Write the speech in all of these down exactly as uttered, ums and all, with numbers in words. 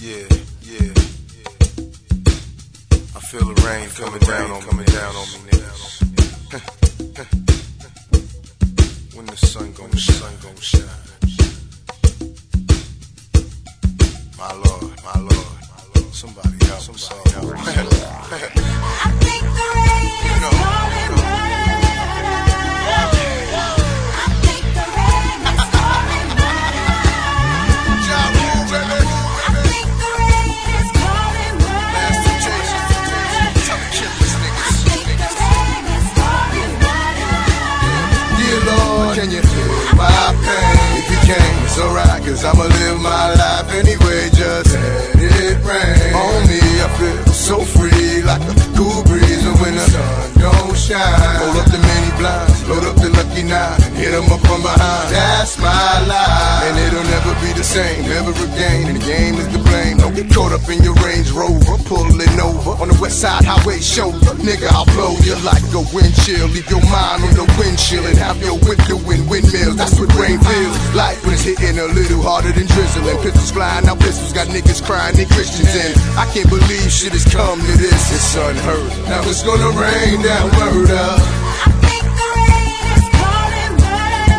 Yeah, yeah. I feel the rain coming down on coming down on me, niggas. When the sun gon' the sun gon' shine. My Lord, my Lord, my Lord. Somebody help, somebody help. I think the rain is You know, calling you know. murder. I think the rain is calling murder. Ja Rule, baby. I think the rain is calling Last murder. temptation, tell the killers I niggas. think the rain is calling murder. Dear Lord, can you feel my pain? If you can, it's alright, cause I'ma live my life anyway. Just let it rain on me. I feel so free, like a cool breeze. And when the sun don't shine, hold up the many blinds, load up the lucky nine, and hit 'em up from behind. That's my life, and it'll never be the same ever again. And the game is to blame. Don't get caught up in your Range Rover, pulling over on the West Side Highway shoulder. Nigga, I'll blow you like a wind chill. Leave your mind on the windshield and have your whip doing windmills. That's what rain feels like when it's hitting a little harder than drizzling. Pistols flying out, pistols got niggas crying, they Christians in. I can't believe shit has come to this. It's unheard of. Now it's gonna rain down murder. I think the rain is calling murder.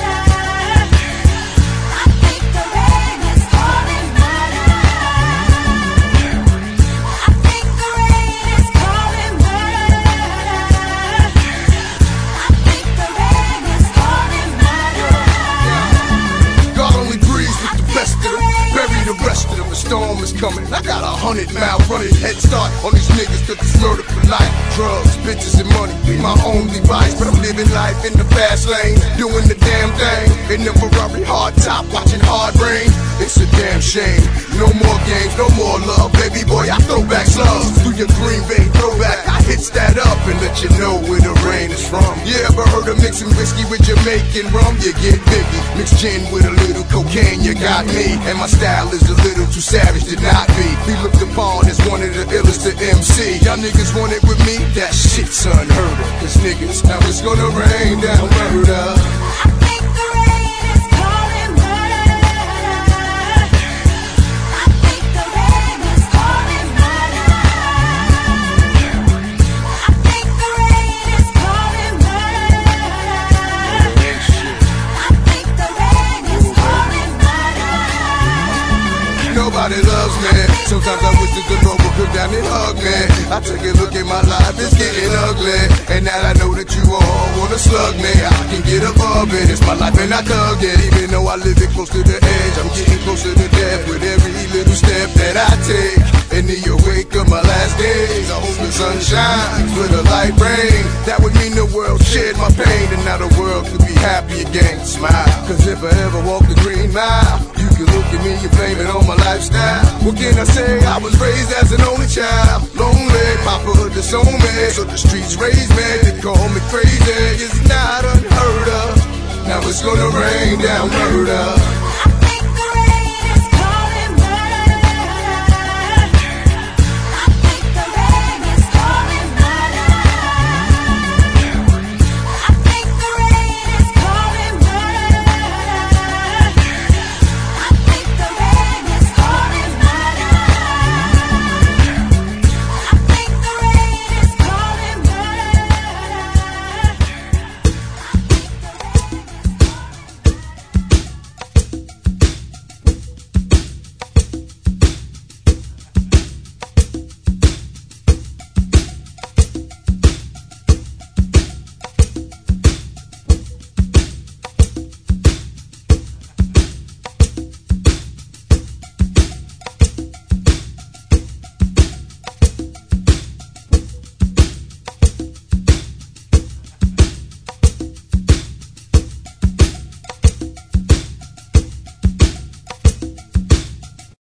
I think the rain is calling murder. I think the rain is calling murder. I think the rain is calling murder. God only breathes with the best of them. Bury the rest of them. A storm is coming. I got a hundred mile running head start on these niggas cause it's murder for life. Drugs, bitches, and money be my only vice. But I'm living life in the fast lane, doing the damn thing. In the Ferrari hard top, watching hard rain. It's a damn shame. No more games, no more love. Baby boy, I throw back slugs through your Green Bay throwback. I hits that up and let you know where the rain is from. You ever heard of mixing whiskey with Jamaican rum? You get biggie. Mix gin with a little cocaine, you got me. And my style is a little too savage to not be. Be looked upon as one of the illest to M C. Y'all niggas want it with me? That shit's unheard of. Cause niggas, now it's gonna rain down murder. I think the rain is calling murder. I think the rain is calling murder. I think the rain is calling murder. I think the rain is calling murder. Nobody loves me. Sometimes I wish that the Lord would come down and hug me. I take a look at my life, it's getting ugly. And now I know that you all wanna slug me. I can get above it, it's my life and I dug it. Even though I live it close to the edge, I'm getting closer to death with every little step that I take. In the awake of my last days, I hope the sun shines with a light rain. That would mean the world shared my pain, and now the world could be happy again. Smile, cause if I ever walk the green mile, you can look at me and blame it on my lifestyle. What can I say? I was raised as an only child, lonely, Papa disowned me, so the streets raised me. They call me crazy, it's not unheard of. Now it's gonna rain down murder.